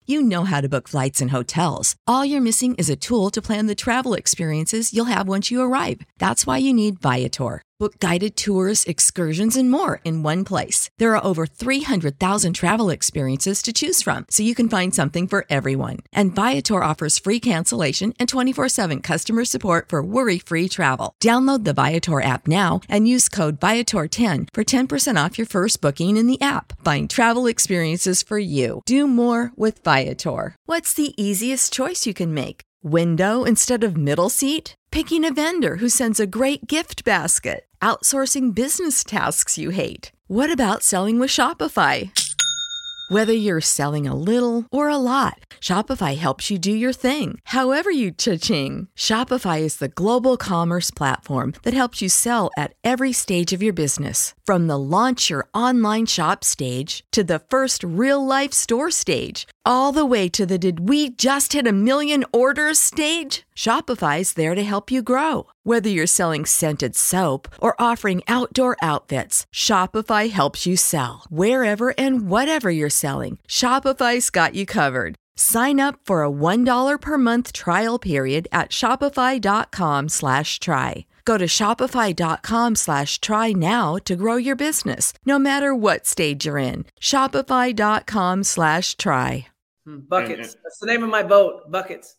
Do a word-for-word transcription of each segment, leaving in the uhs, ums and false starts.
You know how to book flights and hotels. All you're missing is a tool to plan the travel experiences you'll have once you arrive. That's why you need Viator. Book guided tours, excursions, and more in one place. There are over three hundred thousand travel experiences to choose from, so you can find something for everyone. And Viator offers free cancellation and twenty-four seven customer support for worry-free travel. Download the Viator app now and use code Viator ten for ten percent off your first booking in the app. Find travel experiences for you. Do more with Viator. What's the easiest choice you can make? Window instead of middle seat? Picking a vendor who sends a great gift basket? Outsourcing business tasks you hate? What about selling with Shopify? Whether you're selling a little or a lot, Shopify helps you do your thing, however you cha-ching. Shopify is the global commerce platform that helps you sell at every stage of your business. From the launch your online shop stage to the first real-life store stage, all the way to the did we just hit a million orders stage. Shopify's there to help you grow. Whether you're selling scented soap or offering outdoor outfits, Shopify helps you sell. Wherever and whatever you're selling, Shopify's got you covered. Sign up for a one dollar per month trial period at shopify.com slash try. Go to shopify.com slash try now to grow your business, no matter what stage you're in. Shopify.com slash try. Buckets. That's the name of my boat. Buckets.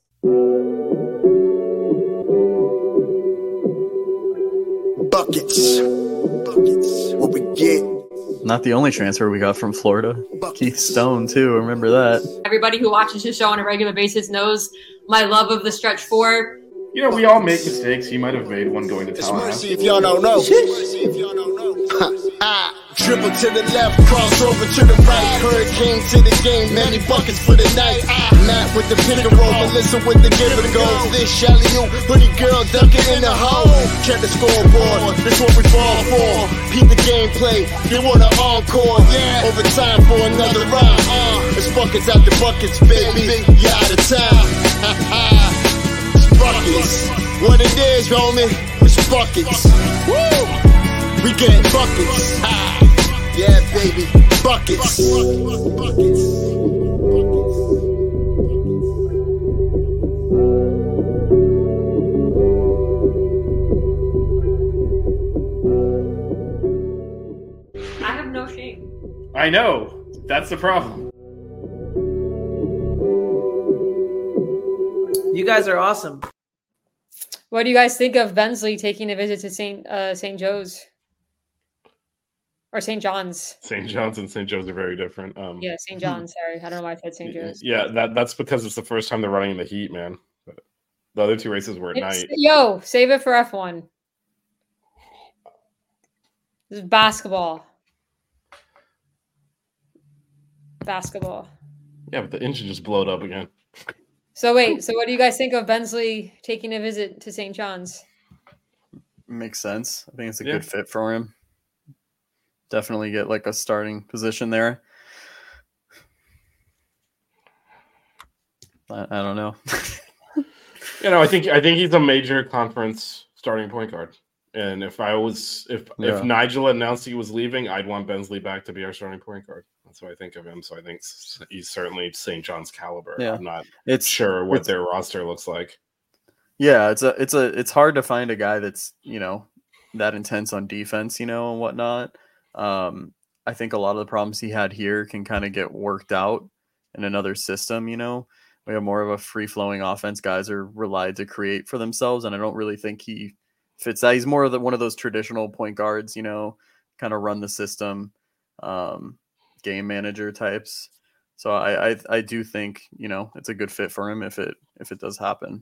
Buckets. Buckets. What we get. Not the only transfer we got from Florida. Buckets. Keith Stone, too. Remember that. Everybody who watches his show on a regular basis knows my love of the stretch four. You know, we all make mistakes. He might have made one going to Tallahassee. Mercy if y'all don't know. Mercy if y'all don't know. ah, dribble to the left, cross over to the right. Hurricane to the game, many buckets for the night. Ah, Matt with the pick and roll, Melissa with the give and go. This Shelly you, hoodie girl dunking in the hole. Check the scoreboard, this what we fall for. Peep the gameplay, they want an encore. Yeah, overtime for another round. Uh, it's buckets out the buckets, baby. You out of time. Ha ha. Buckets, what it is, homie, it's buckets. Woo! We get buckets. Ah, yeah, baby, buckets. Buckets. I have no shame. I know. That's the problem. You guys are awesome. What do you guys think of Bensley taking a visit to Saint uh, Saint Joe's or Saint John's? Saint John's and Saint Joe's are very different. Um, yeah, Saint John's. Sorry, I don't know why I said Saint Joe's. Yeah, that that's because it's the first time they're running in the heat, man. But the other two races were at It's, night. Yo, save it for F one. This is basketball. Basketball. Yeah, but the engine just blowed up again. So wait, so what do you guys think of Bensley taking a visit to Saint John's? Makes sense. I think it's a Yeah. good fit for him. Definitely get like a starting position there. I, I don't know. You know, I think I think he's a major conference starting point guard. And if I was if Yeah. if Nigel announced he was leaving, I'd want Bensley back to be our starting point guard. That's what I think of him. So I think s- he's certainly Saint John's caliber. Yeah. I'm not It's sure what it's- their roster looks like. Yeah, it's a it's a it's hard to find a guy that's, you know, that intense on defense, you know, and whatnot. Um, I think a lot of the problems he had here can kind of get worked out in another system, you know. We have more of a free flowing offense. Guys are relied to create for themselves, and I don't really think he fits that. He's more of the, one of those traditional point guards, you know, kind of run the system, um, game manager types. So I, I I do think, you know, it's a good fit for him if it if it does happen.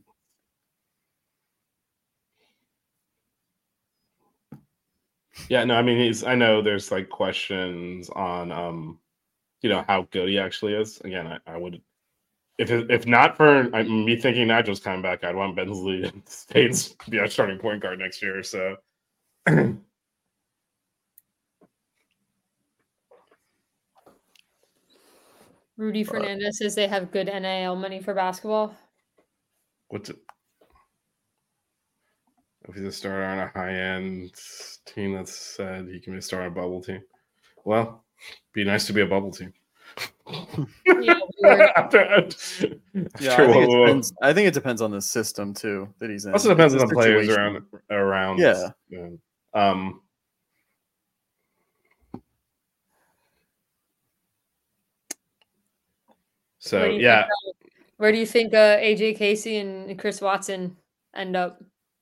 Yeah, no, I mean he's I know there's like questions on um you know how good he actually is. Again, I, I would if it, if not for I, me thinking Nigel's coming back, I'd want Bensley States to be our starting point guard next year. So Rudy Fernandez says they have good N I L money for basketball. what's it? If he's a starter on a high end team that said he can be a starter on a bubble team. Well, be nice to be a bubble team. Yeah, weird. after, after, Yeah, after I think, it what- depends, I think it depends on the system too that he's in. also depends It's on a the players situation. around. around Yeah. yeah. Um. So Where do you yeah, think, uh, where do you think uh, A J Casey and Chris Watson end up?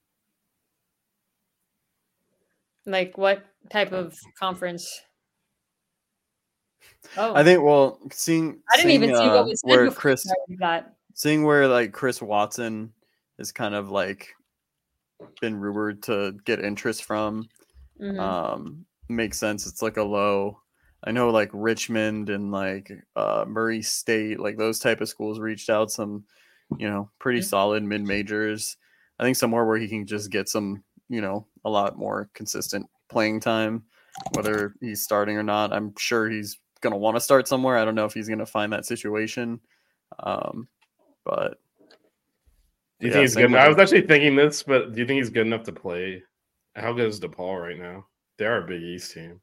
Like, what type of conference? Oh, I think. Well, seeing I didn't seeing, even see uh, what was said where before Chris we started that. seeing where like Chris Watson is kind of like been rumored to get interest from. Mhm. Um, makes sense. It's like a low. I know like Richmond and like uh, Murray State, like those type of schools reached out some, you know, pretty Mhm. solid mid majors. I think somewhere where he can just get some, you know, a lot more consistent playing time, whether he's starting or not. I'm sure he's gonna want to start somewhere. I don't know if he's gonna find that situation, um, but do you yeah, think he's same good? with I the- was actually thinking this, but do you think he's good enough to play? How good is DePaul right now? They are a Big East team.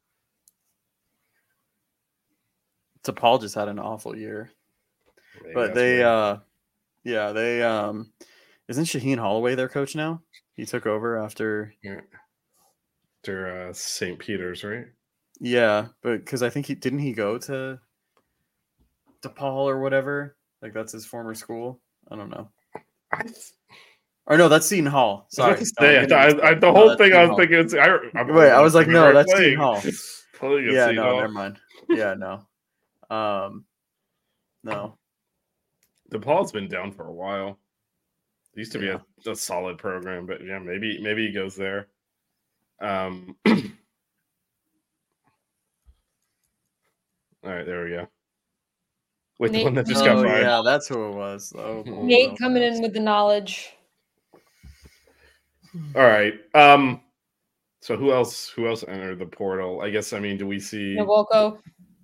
DePaul just had an awful year. Maybe But that's they, weird. uh, yeah, they, um, isn't Shaheen Holloway their coach now? He took over after, Yeah. After uh, Saint Peter's, right? yeah, but because I think he didn't he go to DePaul or whatever? Like that's his former school. I don't know. I, Or no, that's Seton Hall. I was Sorry, about to No, say, I'm I, getting I, mixed I, up. the No, whole that's thing Seton I was Hall. thinking, it's, I, I'm Wait, I was like, thinking no, right that's playing. Seton Hall. Playing at Yeah, Seton no, Hall. never mind. Yeah, no. Um, no. DePaul's been down for a while. It used to be Yeah. a, a solid program, but yeah, maybe maybe he goes there. Um, all right, there we go. Wait, the Nate- one that just Oh, got Oh fired. yeah, that's who it was. Oh, oh, Nate no. coming in with the knowledge. All right. Um. So who else? Who else entered the portal? I guess. I mean, do we see? Nwoko.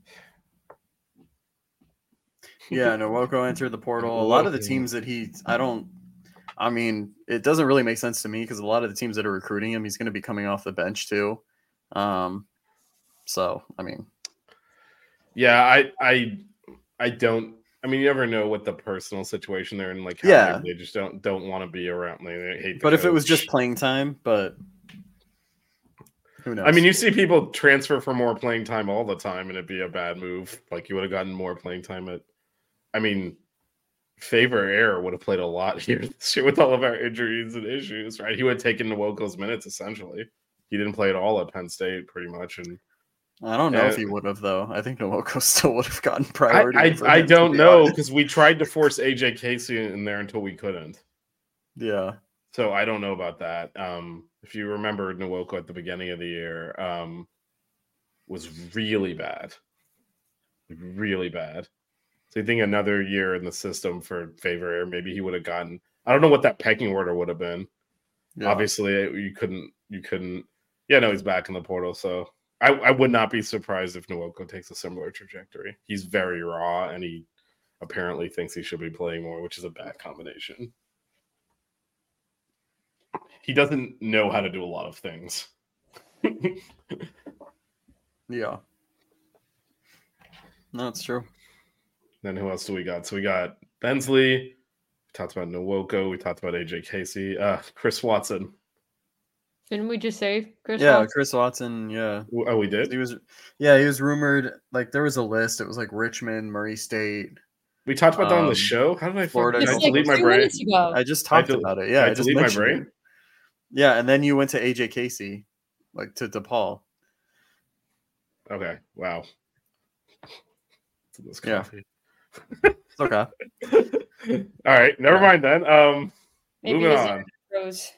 Yeah, Nwoko entered the portal. A lot of the teams that he, I don't, I mean, it doesn't really make sense to me because a lot of the teams that are recruiting him, he's going to be coming off the bench too. Um, so I mean, Yeah, I, I, I don't. I mean, you never know what the personal situation they're in. Like, how Yeah. maybe they just don't don't want to be around. Like, they hate. The but if it was coach. just playing time, but who knows? I mean, you see people transfer for more playing time all the time, and it'd be a bad move. Like, you would have gotten more playing time at. I mean, Favor Air would have played a lot here this year with all of our injuries and issues, right? He would have taken Nwoko's minutes essentially. He didn't play at all at Penn State, pretty much, and I don't know uh, if he would have though. I think Nwoko still would have gotten I, priority. I, over I him, to don't be know honest. because we tried to force A J Casey in there until we couldn't. Yeah, So I don't know about that. Um, if you remember, Nwoko at the beginning of the year um, was really bad, really bad. So you think another year in the system for Favor Air, maybe he would have gotten. I don't know what that pecking order would have been. yeah. Obviously, you couldn't. You couldn't. Yeah, no, he's back in the portal. So I, I would not be surprised if Nwoko takes a similar trajectory. He's very raw, and he apparently thinks he should be playing more, which is a bad combination. He doesn't know how to do a lot of things. Yeah. No, it's true. Then who else do we got? So we got Bensley. We talked about Nwoko. We talked about A J Casey. Uh, Chris Watson. Didn't we just say Chris? Yeah, Watson? Chris Watson. Yeah, Oh, we he did? was. Yeah, he was rumored. Like there was a list. It was like Richmond, Murray State. We talked about that on the Um, show? How did I Florida fucking, did I Just like delete my two brain? minutes ago. I just I talked del- about it. Yeah, I I, just delete my mentioned brain? it. Yeah, and then you went to A J Casey, like to DePaul. Okay, wow. This Yeah. coffee. It's okay. All right, never Yeah. mind then. Um, Maybe moving his on. Rose.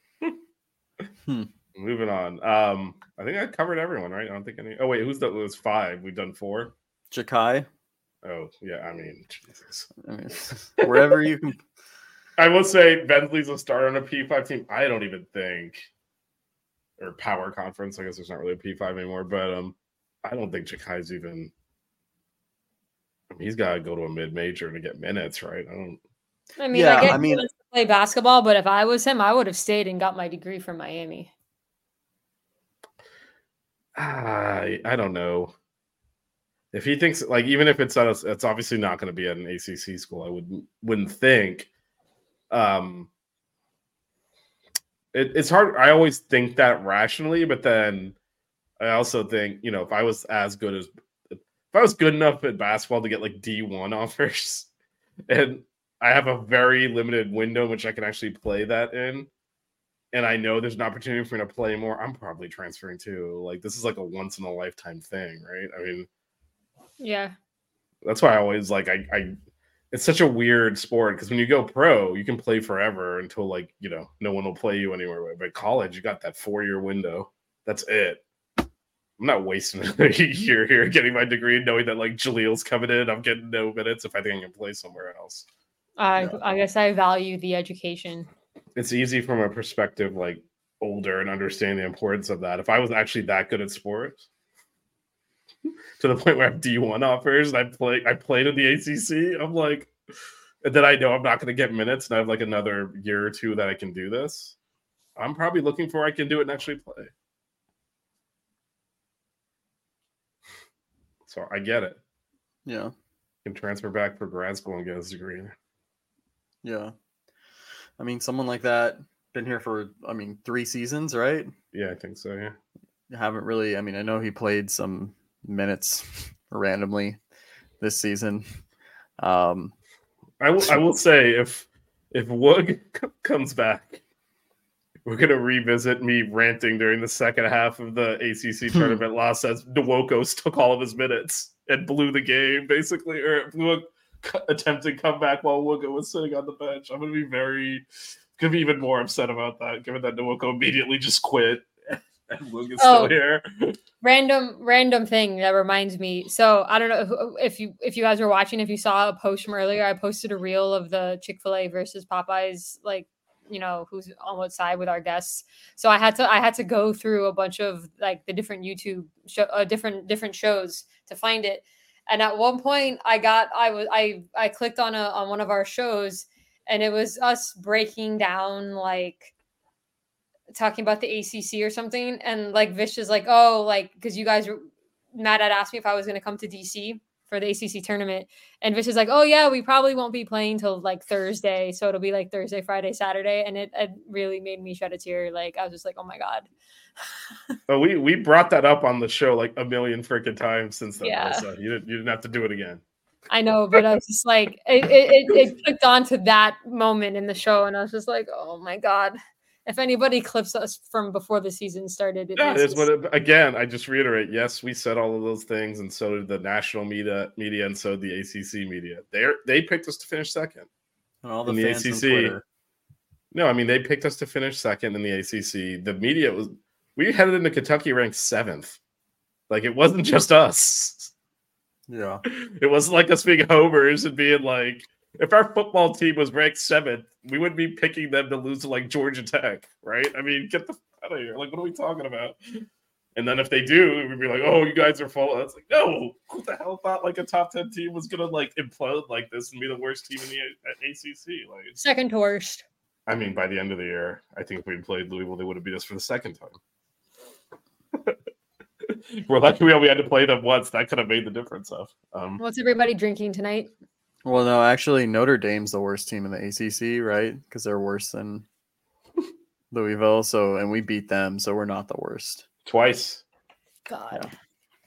Moving on. Um, I think I covered everyone, right? I don't think any. Oh wait, who's the? It was five. We've done four. Jakai. Oh yeah, I mean, Jesus. I mean, wherever you can. I will say Bentley's a starter on a P five team. I don't even think, or Power Conference. I guess there's not really a P five anymore, but um, I don't think Jakai's even. I mean, he's got to go to a mid major to get minutes, right? I don't. I mean, Yeah, I, get I he mean- wants to play basketball, but if I was him, I would have stayed and got my degree from Miami. I I don't know. if he thinks like even if it's at a, it's obviously not going to be at an A C C school, I wouldn't wouldn't think. Um, it, it's hard. I always think that rationally, but then I also think, you know, if I was as good as if I was good enough at basketball to get like D one offers, and I have a very limited window in which I can actually play that in, and I know there's an opportunity for me to play more, I'm probably transferring too. Like this is like a once in a lifetime thing, right? I mean, yeah, that's why I always like I, I it's such a weird sport because when you go pro, you can play forever until like, you know, no one will play you anywhere. But college, you got that four year window. That's it. I'm not wasting a year here getting my degree, knowing that like Jaleel's coming in. I'm getting no minutes if I think I can play somewhere else. I Yeah. I guess I value the education. It's easy from a perspective like older and understanding the importance of that. If I was actually that good at sports to the point where I have D one offers and I play I played in the A C C, I'm like, and then I know I'm not going to get minutes and I have like another year or two that I can do this. I'm probably looking for I can do it and actually play. So I get it. Yeah. Can transfer back for grad school and get his degree. Yeah. I mean, someone like that, been here for, I mean, three seasons, right? Yeah, I think so, yeah. Haven't really, I mean, I know he played some minutes randomly this season. Um, I will, I will say, if if Woog comes back, we're going to revisit me ranting during the second half of the A C C tournament loss as Nwoko took all of his minutes and blew the game, basically, or blew a attempted comeback while Nwoko was sitting on the bench. I'm going to be very, going to be even more upset about that, given that Nwoko immediately just quit and Woog is Oh. still here. Random, random thing that reminds me. So I don't know if you if you guys were watching, if you saw a post from earlier, I posted a reel of the Chick-fil-A versus Popeyes, like, you know, who's on what side with our guests. So I had to I had to go through a bunch of like the different YouTube show, uh, different different shows to find it. And at one point, I got I was I I clicked on a on one of our shows, and it was us breaking down like talking about the A C C or something, and like Vish is like, oh, like because you guys were Matt had asked me if I was going to come to D C for the A C C tournament, and Vish is like, oh yeah, we probably won't be playing till like Thursday, so it'll be like Thursday, Friday, Saturday, and it, it really made me shed a tear. Like I was just like, oh my god. But we we brought that up on the show like a million freaking times since then. Yeah. So you didn't you didn't have to do it again. I know, but I was just like, it, it, it, it clicked on to that moment in the show, and I was just like, oh my god. If anybody clips us from before the season started, it Yeah, is it's what it, again. I just reiterate. Yes, we said all of those things, and so did the national media, media, and so did the A C C media. They they picked us to finish second and all the in the fans A C C. on Twitter. No, I mean they picked us to finish second in the A C C. The media was we headed into Kentucky ranked seventh. Like it wasn't just us. Yeah. It wasn't like us being homers and being like, if our football team was ranked seventh, we wouldn't be picking them to lose to like Georgia Tech, right? I mean, get the f- out of here. Like, what are we talking about? And then if they do, we'd be like, oh, you guys are full. It's like, no, who the hell thought like a top ten team was gonna like implode like this and be the worst team in the A- A C C? Like, second to worst. I mean, by the end of the year, I think if we played Louisville, they would have beat us for the second time. We're lucky we only had to play them once. That could have made the difference of. Um, What's everybody drinking tonight? Well, no, actually, Notre Dame's the worst team in the A C C, right? Because they're worse than Louisville. So, and we beat them, so we're not the worst. twice. God. Yeah.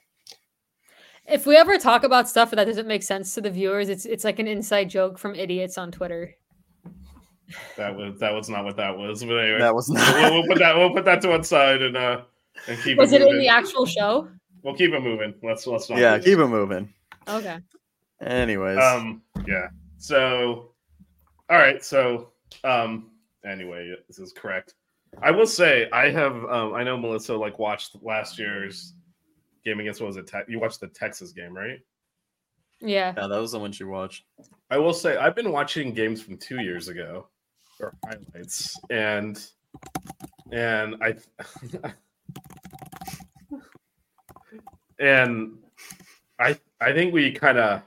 If we ever talk about stuff that doesn't make sense to the viewers, it's it's like an inside joke from idiots on Twitter. That was that was not what that was. But anyway, That was we'll, not. we'll put that we'll put that to one side and uh and keep Was it it moving. in the actual show? We'll keep it moving. Let's let's not. Yeah, lose. keep it moving. Okay. Anyways. Um. Yeah. So. All right. So. Um. Anyway, this is correct. I will say I have. Um. I know Melissa like watched last year's game against what was it? Te- you watched the Texas game, right? Yeah. yeah, that was the one she watched. I will say I've been watching games from two years ago, or highlights, and and I and I I think we kind of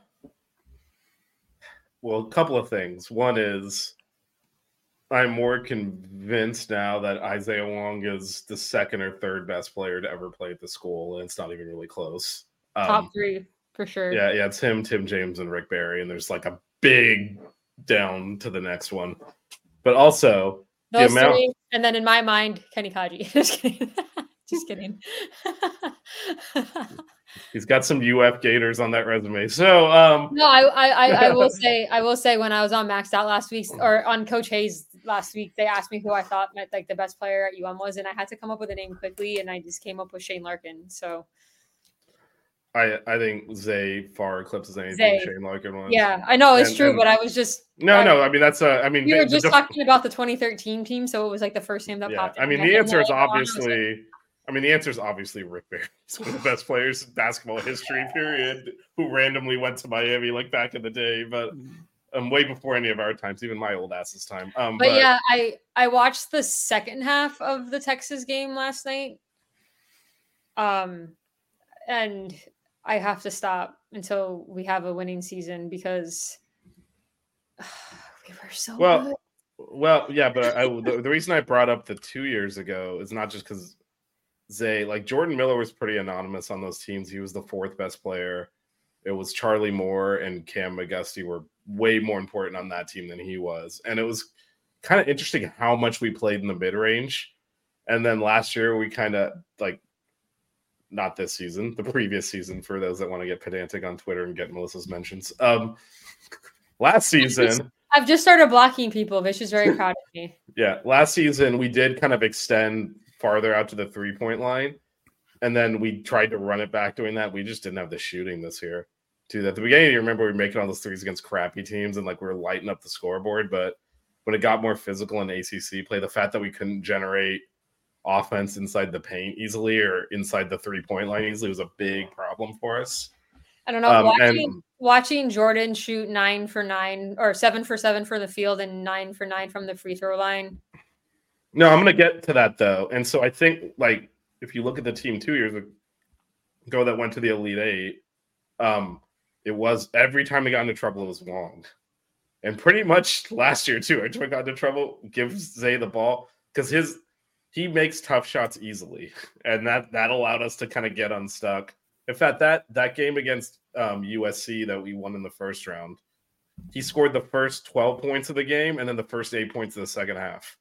well a couple of things. One is I'm more convinced now that Isaiah Wong is the second or third best player to ever play at the school, and it's not even really close. Um, Top three. for sure. Yeah, yeah, it's him, Tim James, and Rick Barry, and there's like a big down to the next one. But also Those the amount, three, and then in my mind, Kenny Kaji. Just kidding. Just kidding. he's got some U F Gators on that resume. So um no, I, I I will say I will say when I was on Maxed Out last week or on Coach Hayes last week, they asked me who I thought like the best player at U M was, and I had to come up with a name quickly, and I just came up with Shane Larkin. So I I think Zay far eclipses anything Zay. Shane Larkin was. Yeah, I know it's and, true, and, but I was just no, I, no. I mean that's a. I mean we the, were just the, talking about the twenty thirteen team, so it was like the first name that yeah, popped. I mean in the answer is like, obviously. I mean the answer is obviously Rick Barry. He's one of the best players in basketball history. Period. Who randomly went to Miami like back in the day, but um, way before any of our times, even my old ass's time. Um, but, but yeah, I I watched the second half of the Texas game last night. Um, and I have to stop until we have a winning season because uh, we were so well, good. well, yeah, but I, the, the reason I brought up the two years ago is not just because Zay, like Jordan Miller was pretty anonymous on those teams. He was the fourth best player. It was Charlie Moore and Cam McGusty were way more important on that team than he was. And it was kind of interesting how much we played in the mid range. And then last year we kind of like, not this season, the previous season, for those that want to get pedantic on Twitter and get Melissa's mentions. Um, last season, I've just started blocking people. Vish is very proud of me. Yeah, last season we did kind of extend farther out to the three-point line, and then we tried to run it back doing that. We just didn't have the shooting this year. Dude, at the beginning, you remember we were making all those threes against crappy teams, and like we were lighting up the scoreboard. But when it got more physical in A C C play, the fact that we couldn't generate offense inside the paint easily or inside the three-point line easily was a big problem for us. I don't know. Um, watching, and, watching Jordan shoot nine for nine or seven for seven for the field and nine for nine from the free throw line. No, I'm going to get to that, though. And so I think, like, if you look at the team two years ago that went to the Elite Eight, um, it was every time they got into trouble, it was Wong. And pretty much last year, too, every time I got into trouble, give Zay the ball because his he makes tough shots easily. And that, that allowed us to kind of get unstuck. In fact, that, that game against um, U S C that we won in the first round, he scored the first twelve points of the game and then the first eight points of the second half.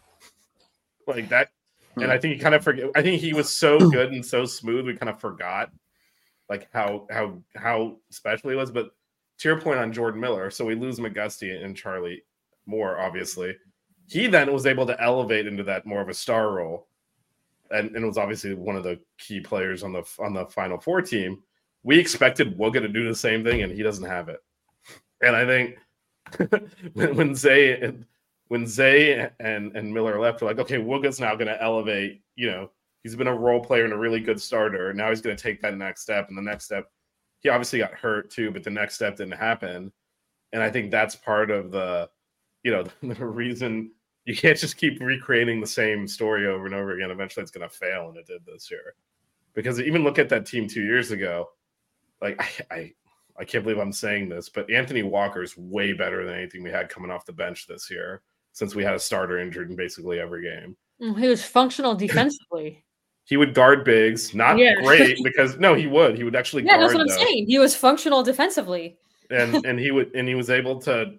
Like that, and I think he kind of forget. I think he was so good and so smooth, we kind of forgot like how how how special he was. But to your point on Jordan Miller, so we lose McGusty and Charlie Moore, obviously. He then was able to elevate into that more of a star role, and, and was obviously one of the key players on the on the Final Four team. We expected Wooga to do the same thing, and he doesn't have it. And I think when, when Zay and when Zay and, and Miller left, we're like, okay, Wooga's now going to elevate. You know, he's been a role player and a really good starter. Now he's going to take that next step. And the next step, he obviously got hurt too, but the next step didn't happen. And I think that's part of the, you know, the, the reason you can't just keep recreating the same story over and over again. Eventually it's going to fail. And it did this year. Because even look at that team two years ago, like I, I, I can't believe I'm saying this, but Anthony Walker is way better than anything we had coming off the bench this year, since we had a starter injured in basically every game. He was functional defensively. He would guard bigs, not yeah. great because no, he would. He would actually yeah, guard. that's what I'm though. saying. He was functional defensively. And and he would and he was able to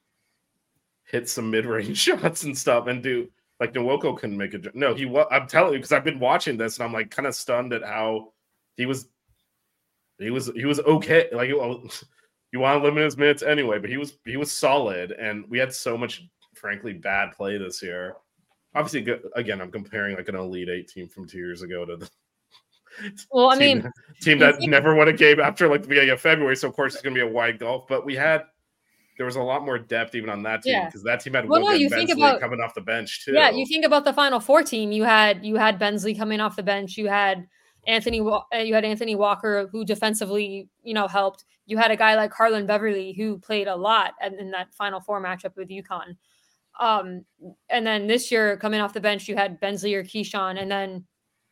hit some mid-range shots and stuff and do like Nwoko couldn't make it. No, he was. I'm telling you because I've been watching this and I'm like kind of stunned at how he was. He was he was okay. Like you want to limit his minutes anyway, but he was he was solid, and we had so much, frankly, bad play this year. Obviously, again, I'm comparing like an Elite Eight team from two years ago to the well, I team, mean, team that never won a game after like the beginning of February. So of course it's going to be a wide gulf. But we had there was a lot more depth even on that team because yeah. that team had well, Will no, you Bensley think about, coming off the bench too. Yeah, you think about the Final Four team. You had you had Bensley coming off the bench. You had Anthony, you had Anthony Walker, who defensively, you know, helped. You had a guy like Harlan Beverly, who played a lot in that Final Four matchup with UConn. Um, and then this year, coming off the bench, you had Bensley or Keyshawn, and then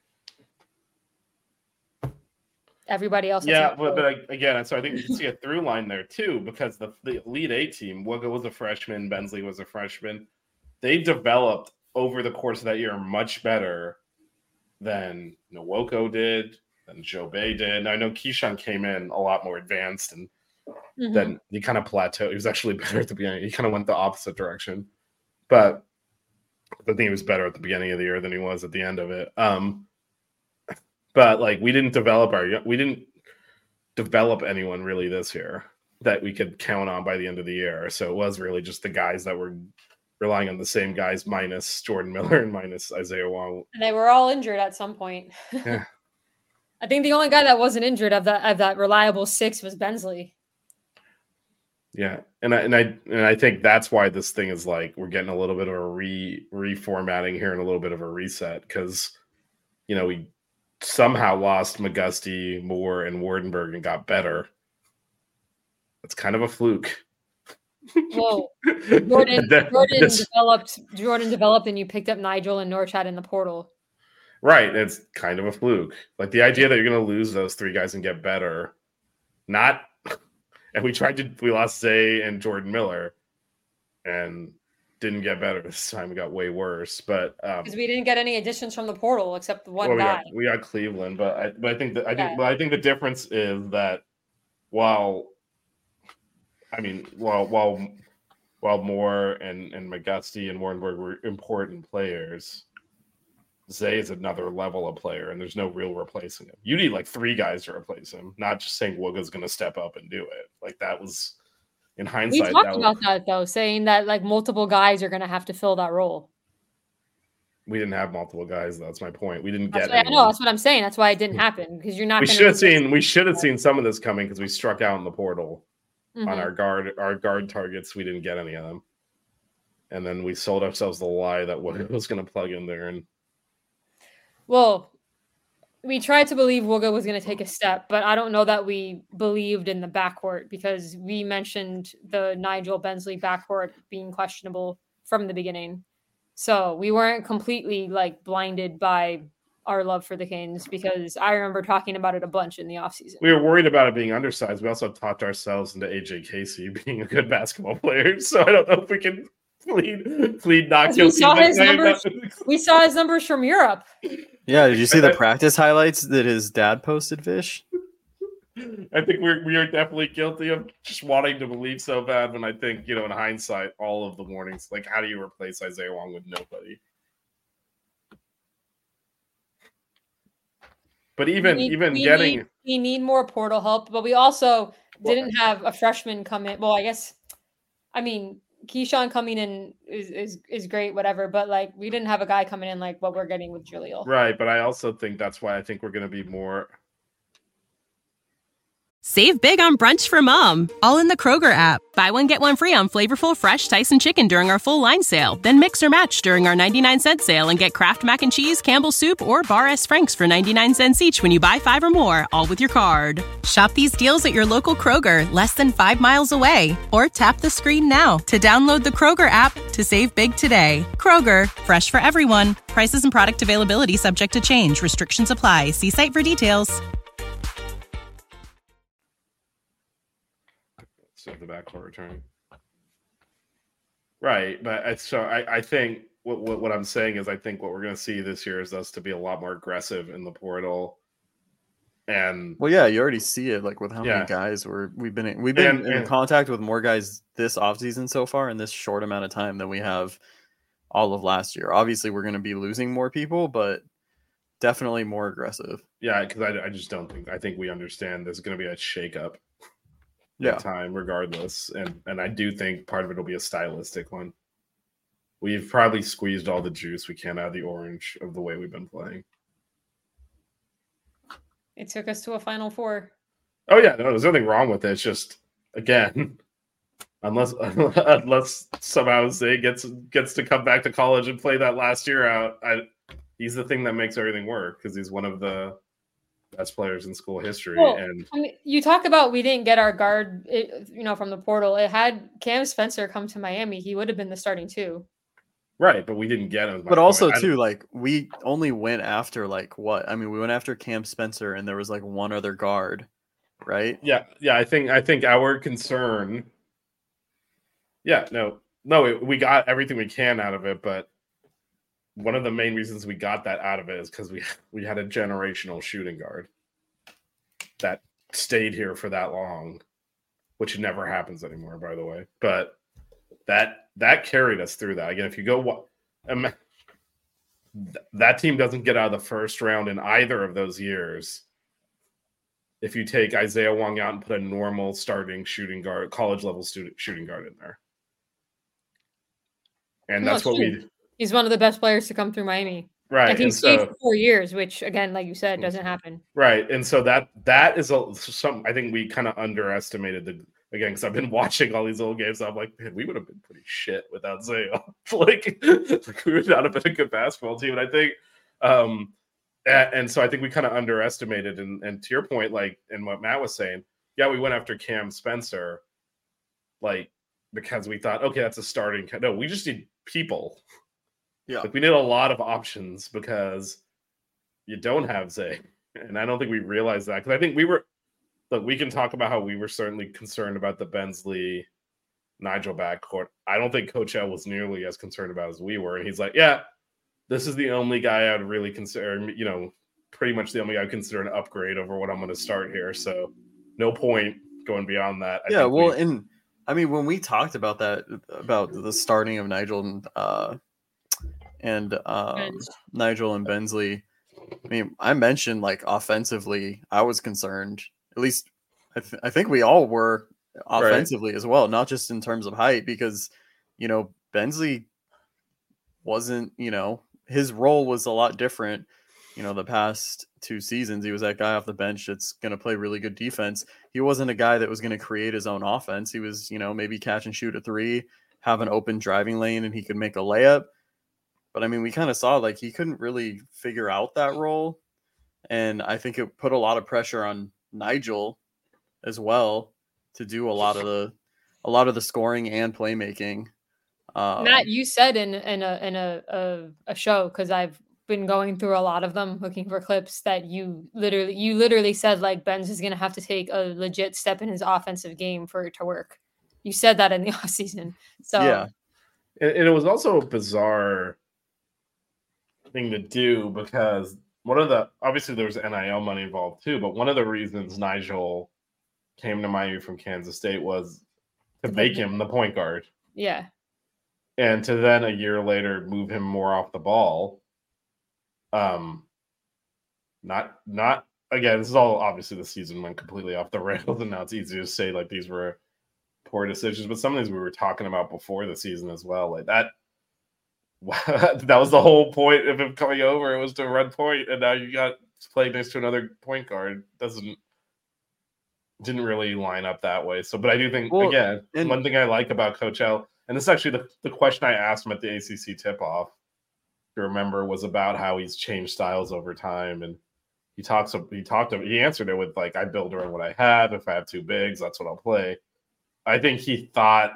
everybody else. Yeah, but, but again, so I think you can see a through line there too, because the, the Elite Eight team, Wooga was a freshman, Bensley was a freshman. They developed over the course of that year much better than Nwoko did, than Joe Bay did. And I know Keyshawn came in a lot more advanced, and Mm-hmm. then he kind of plateaued. He was actually better at the beginning. He kind of went the opposite direction, but I think he was better at the beginning of the year than he was at the end of it. Um, but like we didn't develop our we didn't develop anyone really this year that we could count on by the end of the year. So it was really just the guys that were relying on the same guys minus Jordan Miller and minus Isaiah Wong. And they were all injured at some point. Yeah. I think the only guy that wasn't injured of that of that reliable six was Bensley. Yeah, and I and I and I think that's why this thing is like we're getting a little bit of a re reformatting here and a little bit of a reset because you know we somehow lost McGusty, Moore, and Wardenberg and got better. It's kind of a fluke. Well, Jordan, Jordan developed Jordan developed, and you picked up Nigel and Norchad in the portal. Right, it's kind of a fluke. Like the idea that you're going to lose those three guys and get better, not. And we tried to, we lost Zay and Jordan Miller and didn't get better this time. We got way worse. But because um, we didn't get any additions from the portal except the one well, we guy. Got, we got Cleveland, but I, but I think that I yeah. think, but I think the difference is that while, I mean, while while while Moore and and McGusty and Warrenberg were important players, Zay is another level of player, and there's no real replacing him. You need like three guys to replace him, not just saying Wooga's going to step up and do it. Like that was, in hindsight, we talked that about was, that though, saying that like multiple guys are going to have to fill that role. We didn't have multiple guys. Though. That's my point. We didn't that's get. I know that's what I'm saying. That's why it didn't happen because you're not. We should have seen. We should have seen some of this coming because we struck out in the portal mm-hmm. on our guard. Our guard targets. We didn't get any of them, and then we sold ourselves the lie that Wooga was going to plug in there and. Well, we tried to believe Wooga was going to take a step, but I don't know that we believed in the backcourt because we mentioned the Nigel Bensley backcourt being questionable from the beginning. So we weren't completely like blinded by our love for the Canes because I remember talking about it a bunch in the offseason. We were worried about it being undersized. We also talked ourselves into A J Casey being a good basketball player. So I don't know if we can plead, plead not guilty. We saw his numbers. We saw his numbers from Europe. Yeah, did you see the practice highlights that his dad posted, Fish? I think we're we are definitely guilty of just wanting to believe so bad. When I think, you know, in hindsight, all of the warnings, like how do you replace Isaiah Wong with nobody? But even we, even we getting need, we need more portal help, but we also well, didn't have a freshman come in. Well, I guess, I mean. Keyshawn coming in is, is is great, whatever. But like, we didn't have a guy coming in like what we're getting with Jaleel. Right, but I also think that's why I think we're going to be more. Save big on brunch for mom, all in the Kroger app. Buy one, get one free on flavorful fresh Tyson chicken during our full line sale. Then mix or match during our ninety-nine cent sale and get Kraft Mac and Cheese, Campbell's Soup, or Bar S. Frank's for ninety-nine cents each when you buy five or more, all with your card. Shop these deals at your local Kroger, less than five miles away. Or tap the screen now to download the Kroger app to save big today. Kroger, fresh for everyone. Prices and product availability subject to change. Restrictions apply. See site for details. So the backcourt returning. Right, but I, so I, I think what, what what I'm saying is I think what we're going to see this year is us to be a lot more aggressive in the portal. And well, yeah, you already see it like with how yeah. many guys we're we've been in, we've been and, in and, contact with more guys this offseason so far in this short amount of time than we have all of last year. Obviously, we're going to be losing more people, but definitely more aggressive. Yeah, because I, I just don't think I think we understand there's going to be a shakeup. Yeah, time regardless, and and I do think part of it will be a stylistic one. We've probably squeezed all the juice we can out of the orange of the way we've been playing. It took us to a Final Four. Oh yeah, no, there's nothing wrong with it. It's just again, unless unless somehow Zay gets gets to come back to college and play that last year out, I, he's the thing that makes everything work because he's one of the best players in school history. Well, and I mean, you talk about we didn't get our guard, you know, from the portal. It had Cam Spencer come to Miami, he would have been the starting two. Right, but we didn't get him. But also too, like we only went after like what? I mean, we went after Cam Spencer, and there was like one other guard, right? Yeah, yeah. I think I think our concern. Yeah, no, no. It, we got everything we can out of it, but one of the main reasons we got that out of it is because we we had a generational shooting guard. that stayed here for that long, which never happens anymore, by the way. But that that carried us through that. Again, if you go, um, that team doesn't get out of the first round in either of those years. If you take Isaiah Wong out and put a normal starting shooting guard, college level student shooting guard in there, and No, that's what true. we. He's one of the best players to come through Miami. Right. And he and stayed so, for four years, which again, like you said, doesn't happen. Right. And so that that is a some I think we kind of underestimated the again, because I've been watching all these old games. I'm like, man, we would have been pretty shit without Zaya. like, like we would not have been a good basketball team. And I think um and, and so I think we kind of underestimated and, and to your point, like and what Matt was saying, yeah, we went after Cam Spencer, like because we thought, okay, that's a starting. No, we just need people. Yeah, like we need a lot of options because you don't have Zay, and I don't think we realized that because I think we were. Look, we can talk about how we were certainly concerned about the Bensley Nigel backcourt. I don't think Coach L was nearly as concerned about as we were, and he's like, yeah, this is the only guy I'd really consider. You know, pretty much the only guy I'd consider an upgrade over what I'm going to start here. So, no point going beyond that. I yeah, think well, we, and I mean when we talked about that about the starting of Nigel and. Uh, and um, Nigel and Bensley. I mean, I mentioned like offensively, I was concerned. At least I, th- I think we all were offensively right. as well, not just in terms of height, because you know Bensley wasn't. You know, his role was a lot different. You know, the past two seasons, he was that guy off the bench that's going to play really good defense. He wasn't a guy that was going to create his own offense. He was, you know, maybe catch and shoot a three, have an open driving lane, and he could make a layup. But I mean, we kind of saw like he couldn't really figure out that role. And I think it put a lot of pressure on Nigel as well to do a lot of the a lot of the scoring and playmaking. Um, Matt, you said in in a in a a, a show, because I've been going through a lot of them looking for clips, that you literally you literally said like Benz is gonna have to take a legit step in his offensive game for it to work. You said that in the offseason. So yeah. And, and it was also a bizarre thing to do because one of the obviously there was N I L money involved too, but one of the reasons Nigel came to Miami from Kansas State was to make him the point guard. Yeah. And to then a year later move him more off the ball. Um not not again, this is all obviously the season went completely off the rails, and now it's easy to say like these were poor decisions, but some of these we were talking about before the season as well. Like that that was the whole point of him coming over. It was to run point, and now you got to play next to another point guard. Doesn't didn't really line up that way. So, but I do think well, again, and, one thing I like about Coach L, and this is actually the, the question I asked him at the A C C tip-off, if you remember, was about how he's changed styles over time, and he talks. He talked. He answered it with like, "I build around what I have. If I have two bigs, that's what I'll play." I think he thought.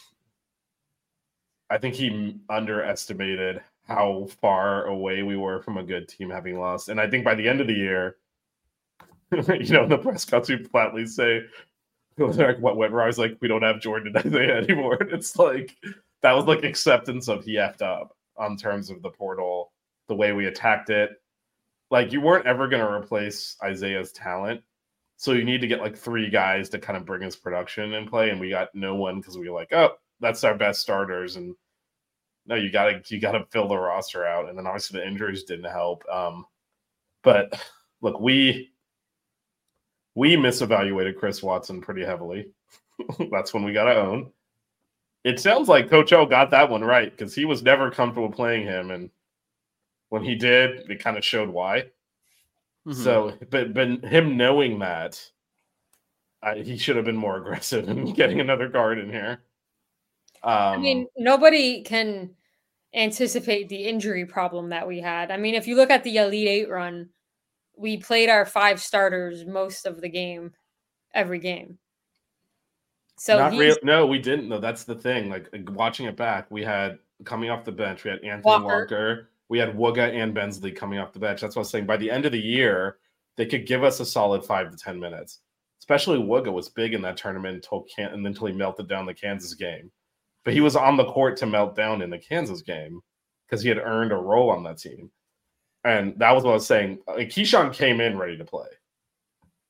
I think he underestimated how far away we were from a good team having lost. And I think by the end of the year, you know, in the press conference, we flatly say, like, what went wrong? I was like, we don't have Jordan and Isaiah anymore. And it's like, that was like acceptance of he effed up on terms of the portal, the way we attacked it. Like, you weren't ever going to replace Isaiah's talent. So you need to get like three guys to kind of bring his production in play. And we got no one because we were like, oh, that's our best starters, and no, you gotta you gotta fill the roster out, and then obviously the injuries didn't help. Um, but look, we we misevaluated Chris Watson pretty heavily. That's when we got to own. It sounds like Coach O got that one right because he was never comfortable playing him, and when he did, it kind of showed why. Mm-hmm. So, but but him knowing that, I, he should have been more aggressive in getting another guard in here. Um, I mean, nobody can anticipate the injury problem that we had. I mean, if you look at the Elite Eight run, we played our five starters most of the game, every game. So not real. No, we didn't. though. That's the thing. Like watching it back, we had coming off the bench, we had Anthony Walker, Walker we had Wooga and Bensley coming off the bench. That's what I was saying. By the end of the year, they could give us a solid five to ten minutes. Especially Wooga was big in that tournament until Can- and until he melted down the Kansas game. But he was on the court to melt down in the Kansas game because he had earned a role on that team. And that was what I was saying. Like, Keyshawn came in ready to play.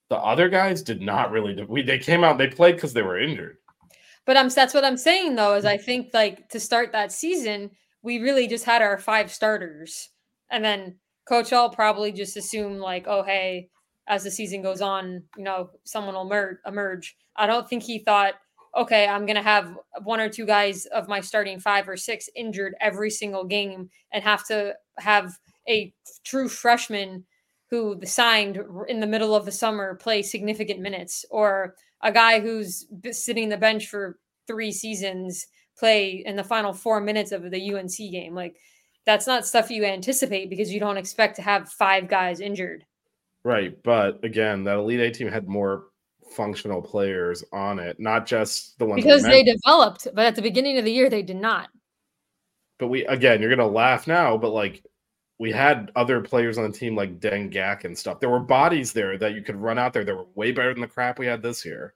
the other guys did not really. We they came out, they played because they were injured. But I'm that's what I'm saying though, is I think like to start that season, we really just had our five starters, and then Coach Hall probably just assumed like, oh hey, as the season goes on, you know, someone will emerge. emerge. I don't think he thought, okay, I'm gonna have one or two guys of my starting five or six injured every single game, and have to have a true freshman who signed in the middle of the summer play significant minutes, or a guy who's sitting the bench for three seasons play in the final four minutes of the U N C game. Like that's not stuff you anticipate because you don't expect to have five guys injured. Right. But again, that Elite Eight team had more functional players on it, not just the ones because they developed, but at the beginning of the year, they did not. But we, again, you're going to laugh now, but like we had other players on the team like Dengak and stuff. There were bodies there that you could run out there that were way better than the crap we had this year.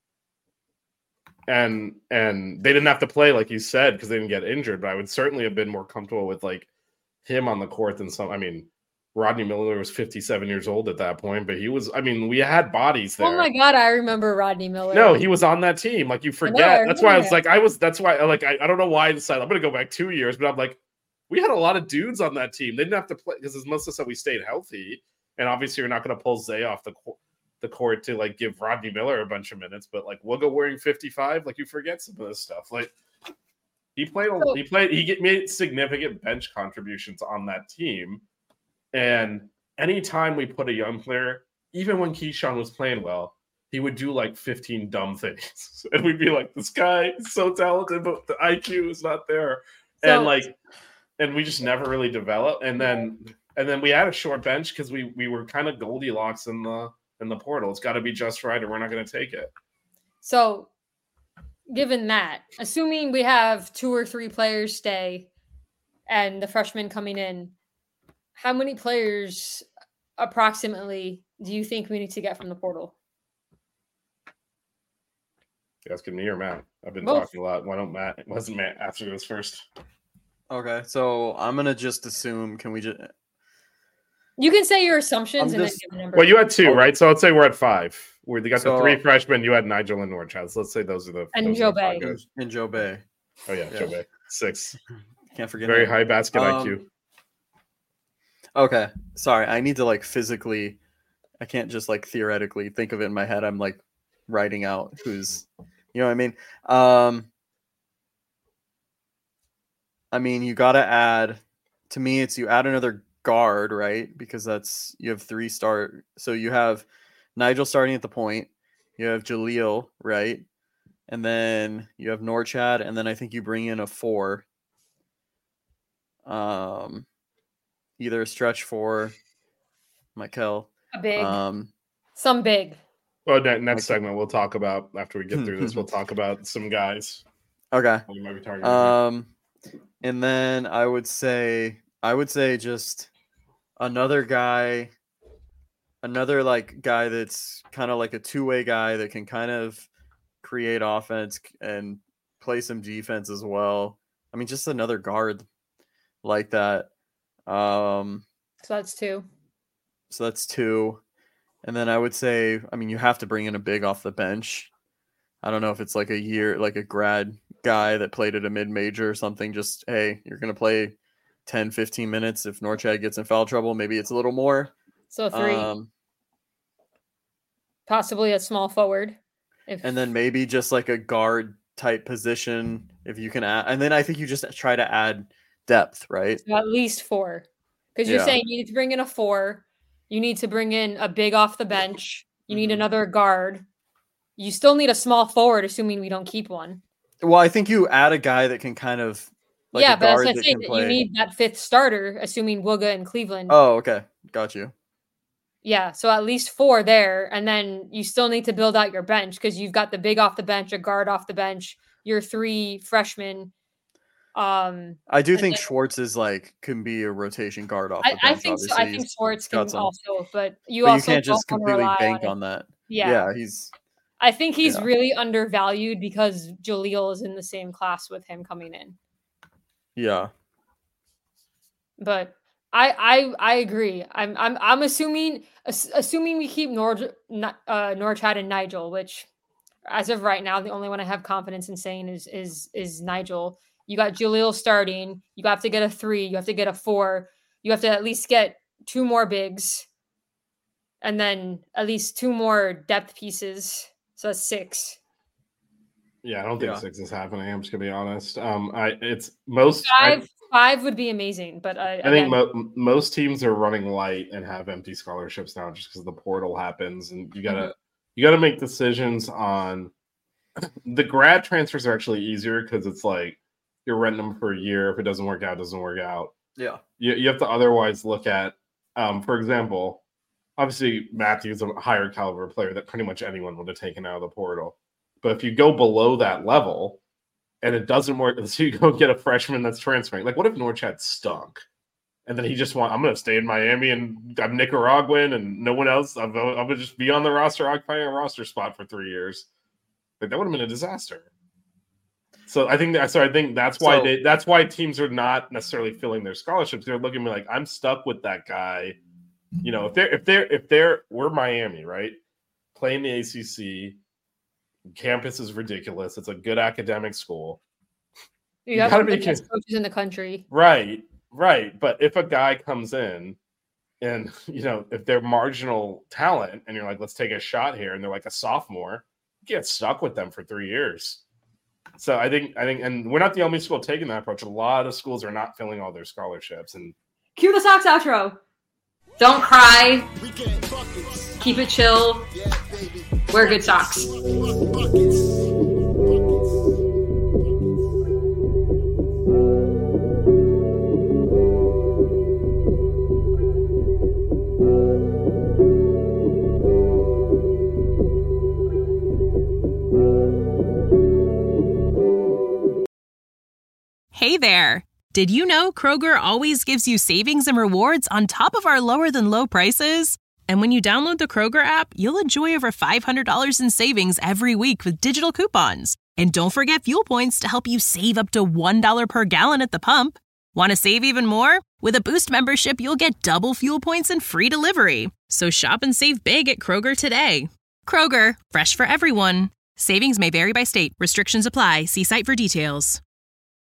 And and they didn't have to play, like you said, because they didn't get injured. But I would certainly have been more comfortable with like him on the court than some. I mean, Rodney Miller was fifty-seven years old at that point, but he was. I mean, we had bodies there. Oh my god, I remember Rodney Miller. No, he was on that team. Like you forget. Know, that's why I was like, I was. That's why. Like I, I don't know why I decided I'm going to go back two years, but I'm like, we had a lot of dudes on that team. They didn't have to play because, as Melissa said, we stayed healthy, and obviously you're not going to pull Zay off the court. the court to like give Rodney Miller a bunch of minutes, but like Wooga wearing fifty-five, like you forget some of this stuff. Like he played, so, he played, he get, made significant bench contributions on that team. And anytime we put a young player, even when Keyshawn was playing well, he would do like fifteen dumb things. And we'd be like, this guy is so talented, but the I Q is not there. So, and like, and we just never really developed. And then, and then we had a short bench because we, we were kind of Goldilocks in the, in the portal. It's got to be just right or we're not going to take it. So given that, assuming we have two or three players stay and the freshmen coming in, how many players approximately do you think we need to get from the portal? You asking me or Matt? I've been Both. talking a lot. Why don't Matt? It wasn't Matt after this first? Okay, so I'm going to just assume, can we just... You can say your assumptions I'm and just, then give a number. Well, you had two, right? So let's say we're at five. Where they got so, the three freshmen. You had Nigel and Norchad. So let's say those are the and those Joe are the five Bay guys. and Joe Bay. Oh yeah, yeah. Joe Bay. Six. Can't forget. Very him. high basket um, I Q. Okay, sorry. I need to like physically. I can't just like theoretically think of it in my head. I'm like writing out who's. You know what I mean? Um. I mean, you got to add. To me, it's you add another guard, right? Because that's you have three start. So you have Nigel starting at the point. You have Jaleel, right? And then you have Norchad, and then I think you bring in a four. Um, either a stretch four, Michael. A big. Um, Some big. Well, next Michael. segment we'll talk about after we get through this. We'll talk about some guys. Okay. You might be targeting. Um, and then I would say I would say just another guy, another like guy that's kind of like a two-way guy that can kind of create offense and play some defense as well. I mean, just another guard like that. Um, so that's two. So that's two. And then I would say, I mean, you have to bring in a big off the bench. I don't know if it's like a year, like a grad guy that played at a mid-major or something. Just, hey, you're going to play ten, fifteen minutes. If Norchad gets in foul trouble, maybe it's a little more. So three. Um, Possibly a small forward. If... And then maybe just like a guard type position if you can add. And then I think you just try to add depth, right? So at least four. Because you're yeah. saying you need to bring in a four. You need to bring in a big off the bench. You need mm-hmm. another guard. You still need a small forward, assuming we don't keep one. Well, I think you add a guy that can kind of like yeah, a but guard that's that saying can that you need that fifth starter, assuming Wooga and Cleveland. Oh, okay. Got you. Yeah, so at least four there, and then you still need to build out your bench because you've got the big off the bench, a guard off the bench, your three freshmen. Um, I do think then, Schwartz is like can be a rotation guard off. I, the bench, I think so. I think Schwartz can some, also, but you but also you can't just completely bank on, on that. Yeah, yeah, he's. I think he's yeah. really undervalued because Jaleel is in the same class with him coming in. Yeah, but I I I agree. I'm I'm I'm assuming assuming we keep Nor uh Norchad and Nigel, which as of right now the only one I have confidence in saying is is is Nigel. You got Jaleel starting. You have to get a three. You have to get a four. You have to at least get two more bigs, and then at least two more depth pieces. So that's six. Yeah, I don't think Yeah. six is happening. I'm just gonna be honest. Um, I it's most Five I, five would be amazing, but I, I think mo- most teams are running light and have empty scholarships now, just because the portal happens, and you gotta Mhm. you gotta make decisions on the grad transfers are actually easier because it's like you're renting them for a year. If it doesn't work out, it doesn't work out. Yeah. You you have to otherwise look at, um, for example, obviously Matthew's a higher caliber player that pretty much anyone would have taken out of the portal. But if you go below that level and it doesn't work, so you go get a freshman that's transferring. Like, what if Norchad stunk? And then he just want, I'm going to stay in Miami and I'm Nicaraguan and no one else. I'm, I'm going to just be on the roster, occupying a roster spot for three years. Like, that would have been a disaster. So I think that, so I think that's why So- they, that's why teams are not necessarily filling their scholarships. They're looking at me like, I'm stuck with that guy. You know, if they're, if they're, if they're, we're Miami, right? Playing the A C C. Campus is ridiculous. It's a good academic school. you you have gotta some of be the best kid- coaches in the country. Right, right. But if a guy comes in and, you know, if they're marginal talent and you're like, let's take a shot here, and they're like a sophomore, you get stuck with them for three years. So I think, I think, and we're not the only school taking that approach. A lot of schools are not filling all their scholarships. And Cue the Sox outro. Don't cry. We get buckets. Keep it chill. Yeah, baby. Wear good socks. Buckets. Hey there! Did you know Kroger always gives you savings and rewards on top of our lower than low prices? And when you download the Kroger app, you'll enjoy over five hundred dollars in savings every week with digital coupons. And don't forget fuel points to help you save up to one dollar per gallon at the pump. Want to save even more? With a Boost membership, you'll get double fuel points and free delivery. So shop and save big at Kroger today. Kroger, fresh for everyone. Savings may vary by state. Restrictions apply. See site for details.